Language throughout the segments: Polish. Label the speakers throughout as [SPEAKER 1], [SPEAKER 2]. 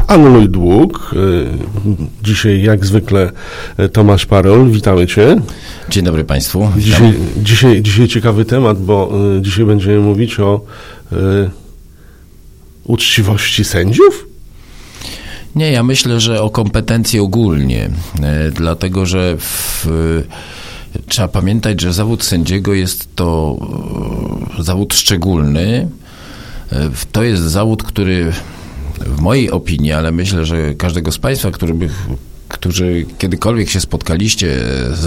[SPEAKER 1] Anuluj dług. Dzisiaj jak zwykle Tomasz Parol. Witamy Cię.
[SPEAKER 2] Dzień dobry Państwu.
[SPEAKER 1] Dzisiaj ciekawy temat, bo dzisiaj będziemy mówić o uczciwości sędziów?
[SPEAKER 2] Nie, ja myślę, że o kompetencji ogólnie, dlatego że trzeba pamiętać, że zawód sędziego jest to zawód szczególny. To jest zawód, który w mojej opinii, ale myślę, że każdego z Państwa, którzy kiedykolwiek się spotkaliście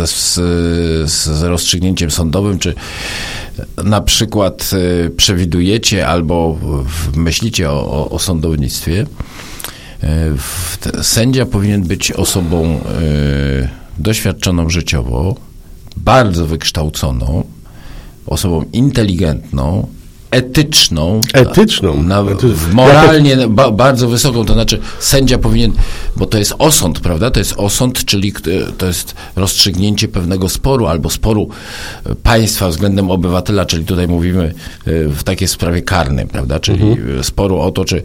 [SPEAKER 2] z rozstrzygnięciem sądowym, czy na przykład przewidujecie albo myślicie o sądownictwie, sędzia powinien być osobą doświadczoną życiowo, bardzo wykształconą, osobą inteligentną, etyczną, moralnie bardzo wysoką, to znaczy sędzia powinien, bo to jest osąd, prawda? To jest osąd, czyli to jest rozstrzygnięcie pewnego sporu albo sporu państwa względem obywatela, czyli tutaj mówimy w takiej sprawie karnej, prawda? Czyli sporu o to, czy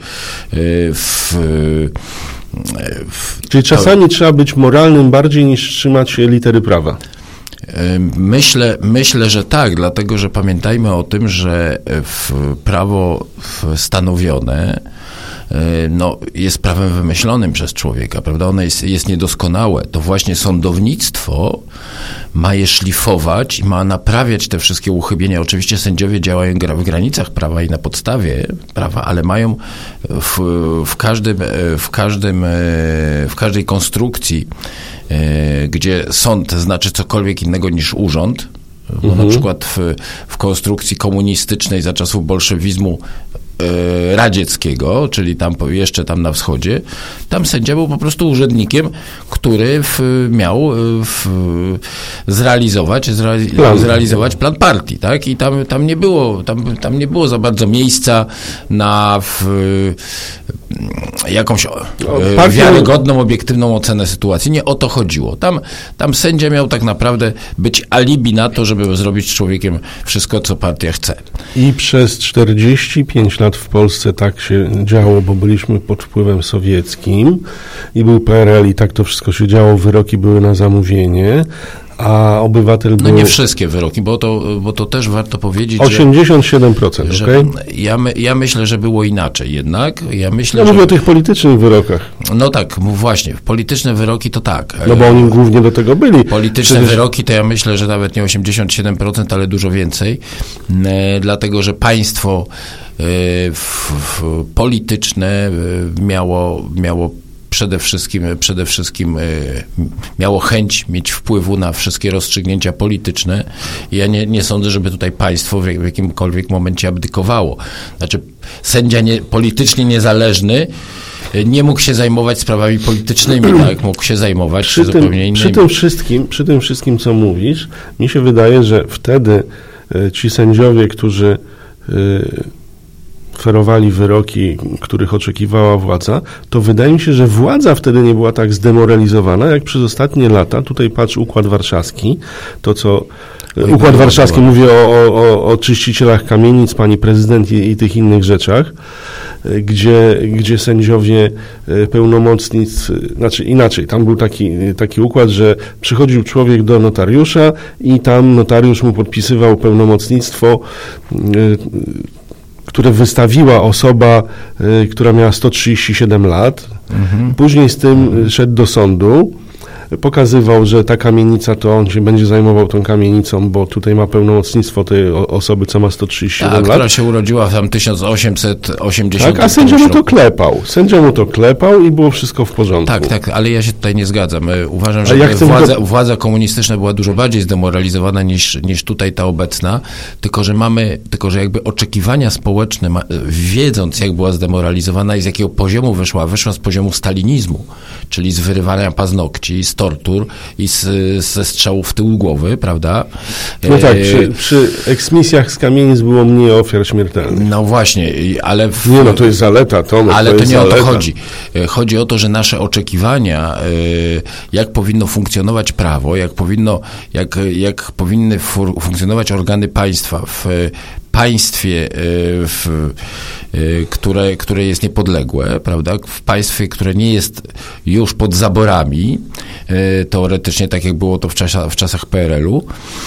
[SPEAKER 1] Czyli czasami trzeba być moralnym bardziej niż trzymać się litery prawa.
[SPEAKER 2] Myślę, że tak, dlatego że pamiętajmy o tym, że prawo stanowione jest prawem wymyślonym przez człowieka, prawda? Ono jest niedoskonałe. To właśnie sądownictwo ma je szlifować i ma naprawiać te wszystkie uchybienia. Oczywiście sędziowie działają w granicach prawa i na podstawie prawa, ale mają w każdej konstrukcji, gdzie sąd znaczy cokolwiek innego niż urząd, bo na przykład w konstrukcji komunistycznej za czasów bolszewizmu radzieckiego, czyli jeszcze tam na wschodzie, tam sędzia był po prostu urzędnikiem, który miał zrealizować plan partii, tak? I tam nie było za bardzo miejsca na jakąś wiarygodną, obiektywną ocenę sytuacji. Nie o to chodziło. Tam sędzia miał tak naprawdę być alibi na to, żeby zrobić z człowiekiem wszystko, co partia chce.
[SPEAKER 1] I przez 45 lat w Polsce tak się działo, bo byliśmy pod wpływem sowieckim i był PRL i tak to wszystko się działo, wyroki były na zamówienie, a obywatel był...
[SPEAKER 2] No nie wszystkie wyroki, bo to też warto powiedzieć,
[SPEAKER 1] 87%,
[SPEAKER 2] że
[SPEAKER 1] okej?
[SPEAKER 2] Ja myślę, że było inaczej jednak.
[SPEAKER 1] Mówię o tych politycznych wyrokach.
[SPEAKER 2] No tak, właśnie, polityczne wyroki to tak.
[SPEAKER 1] No bo oni głównie do tego byli.
[SPEAKER 2] Polityczne wyroki to ja myślę, że nawet nie 87%, ale dużo więcej, dlatego, że państwo polityczne miało przede wszystkim miało chęć mieć wpływu na wszystkie rozstrzygnięcia polityczne. I ja nie sądzę, żeby tutaj państwo w jakimkolwiek momencie abdykowało. Znaczy sędzia politycznie niezależny nie mógł się zajmować sprawami politycznymi, tak? Mógł się zajmować zupełnie innymi.
[SPEAKER 1] Przy tym wszystkim, co mówisz, mi się wydaje, że wtedy ci sędziowie, którzy ferowali wyroki, których oczekiwała władza, to wydaje mi się, że władza wtedy nie była tak zdemoralizowana, jak przez ostatnie lata. Tutaj patrz Układ Warszawski, Układ Warszawski, mówię o czyścicielach kamienic, pani prezydent i tych innych rzeczach, gdzie sędziowie pełnomocnic, znaczy inaczej, tam był taki układ, że przychodził człowiek do notariusza i tam notariusz mu podpisywał pełnomocnictwo, które wystawiła osoba, która miała 137 lat. Później z tym szedł do sądu. Pokazywał, że ta kamienica, to on się będzie zajmował tą kamienicą, bo tutaj ma pełnomocnictwo tej osoby, co ma 137 lat.
[SPEAKER 2] Która się urodziła w tam 1880.
[SPEAKER 1] Tak, a sędzia mu to klepał i było wszystko w porządku.
[SPEAKER 2] Tak, ale ja się tutaj nie zgadzam. Uważam, że władza komunistyczna była dużo bardziej zdemoralizowana niż tutaj ta obecna, tylko że jakby oczekiwania społeczne, wiedząc jak była zdemoralizowana i z jakiego poziomu wyszła z poziomu stalinizmu, czyli z wyrywania paznokci, z tortur i ze strzałów w tył głowy, prawda?
[SPEAKER 1] No tak, przy eksmisjach z kamienic było mniej ofiar śmiertelnych.
[SPEAKER 2] No właśnie, ale...
[SPEAKER 1] to jest zaleta, Tomek.
[SPEAKER 2] Ale to nie o to chodzi. Chodzi o to, że nasze oczekiwania, jak powinno funkcjonować prawo, jak powinny funkcjonować organy państwa w państwie, które jest niepodległe, prawda? W państwie, które nie jest już pod zaborami, teoretycznie tak jak było to w czasach PRL-u,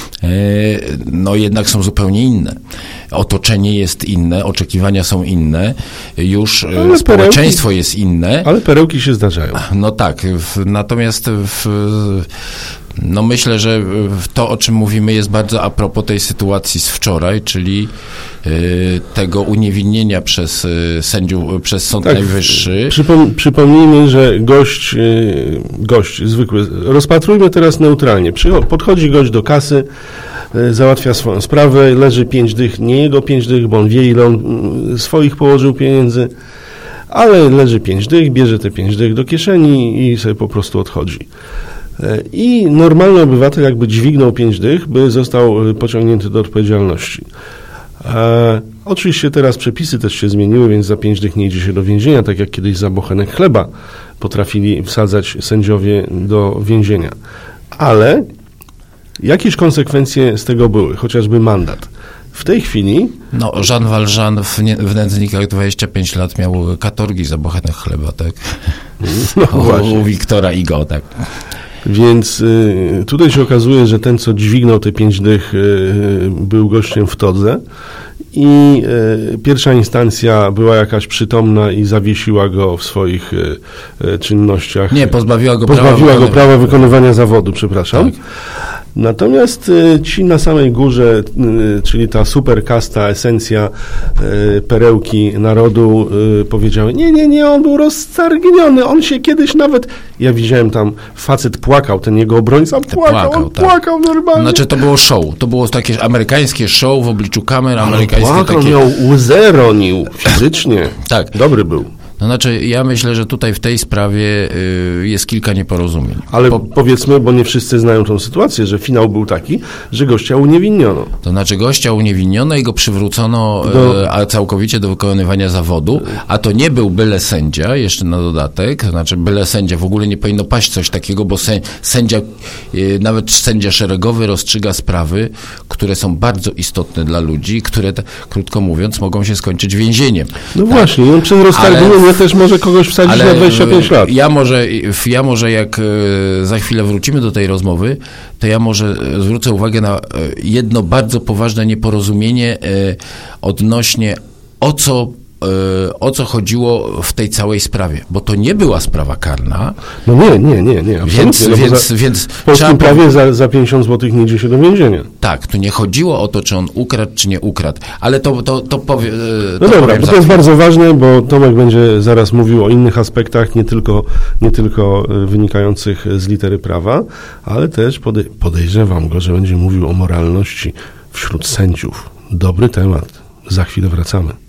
[SPEAKER 2] no jednak są zupełnie inne. Otoczenie jest inne, oczekiwania są inne, już społeczeństwo jest inne.
[SPEAKER 1] Ale perełki się zdarzają.
[SPEAKER 2] No tak, natomiast no myślę, że to, o czym mówimy, jest bardzo a propos tej sytuacji z wczoraj, czyli tego uniewinnienia przez sędziów, przez Sąd Najwyższy.
[SPEAKER 1] Przypomnijmy, że gość zwykły, rozpatrujmy teraz neutralnie, podchodzi gość do kasy, załatwia swoją sprawę, leży 5 dych, nie jego 5 dych, bo on wie, ile on swoich położył pieniędzy, ale leży 5 dych, bierze te 5 dych do kieszeni i sobie po prostu odchodzi. I normalny obywatel jakby dźwignął 5 dych, by został pociągnięty do odpowiedzialności. Oczywiście teraz przepisy też się zmieniły, więc za 5 dych nie idzie się do więzienia, tak jak kiedyś za bochenek chleba potrafili wsadzać sędziowie do więzienia. Ale jakieś konsekwencje z tego były, chociażby mandat. W tej chwili...
[SPEAKER 2] No, Jean Valjean w Nędznikach 25 lat miał katorgi za bochenek chleba, tak? No, u Wiktora Hugo, tak.
[SPEAKER 1] Więc tutaj się okazuje, że ten, co dźwignął te 5 dych, był gościem w todze i pierwsza instancja była jakaś przytomna i zawiesiła go w swoich czynnościach.
[SPEAKER 2] Nie, pozbawiła go
[SPEAKER 1] prawa wykonywania zawodu, przepraszam. Tak. Natomiast ci na samej górze, czyli ta super kasta, esencja perełki narodu, powiedziały, nie, on był roztargniony, on się kiedyś nawet, ja widziałem tam, facet płakał, ten jego obrońca płakał normalnie.
[SPEAKER 2] Znaczy to było show, to było takie amerykańskie show w obliczu kamer, amerykańskie
[SPEAKER 1] płakał,
[SPEAKER 2] takie...
[SPEAKER 1] miał łzę ronił fizycznie,
[SPEAKER 2] tak.
[SPEAKER 1] Dobry był.
[SPEAKER 2] No znaczy, ja myślę, że tutaj w tej sprawie jest kilka nieporozumień.
[SPEAKER 1] Ale powiedzmy, bo nie wszyscy znają tą sytuację, że finał był taki, że gościa uniewinniono.
[SPEAKER 2] To znaczy gościa uniewiniono i go przywrócono całkowicie do wykonywania zawodu, a to nie był byle sędzia, jeszcze na dodatek, to znaczy byle sędzia, w ogóle nie powinno paść coś takiego, bo sędzia, nawet sędzia szeregowy rozstrzyga sprawy, które są bardzo istotne dla ludzi, które, krótko mówiąc, mogą się skończyć więzieniem.
[SPEAKER 1] No tak? Właśnie, on przez roztargnienie też może kogoś wsadzić na 25 lat.
[SPEAKER 2] Ja może jak za chwilę wrócimy do tej rozmowy, to ja może zwrócę uwagę na jedno bardzo poważne nieporozumienie odnośnie o co chodziło w tej całej sprawie, bo to nie była sprawa karna.
[SPEAKER 1] No nie, absolutnie.
[SPEAKER 2] Więc
[SPEAKER 1] w polskim prawie za 50 zł nie idzie się do więzienia.
[SPEAKER 2] Tak, tu nie chodziło o to, czy on ukradł, czy nie ukradł, ale to powiem.
[SPEAKER 1] No dobra, bo to jest bardzo ważne, bo Tomek będzie zaraz mówił o innych aspektach, nie tylko wynikających z litery prawa, ale też podejrzewam go, że będzie mówił o moralności wśród sędziów. Dobry temat. Za chwilę wracamy.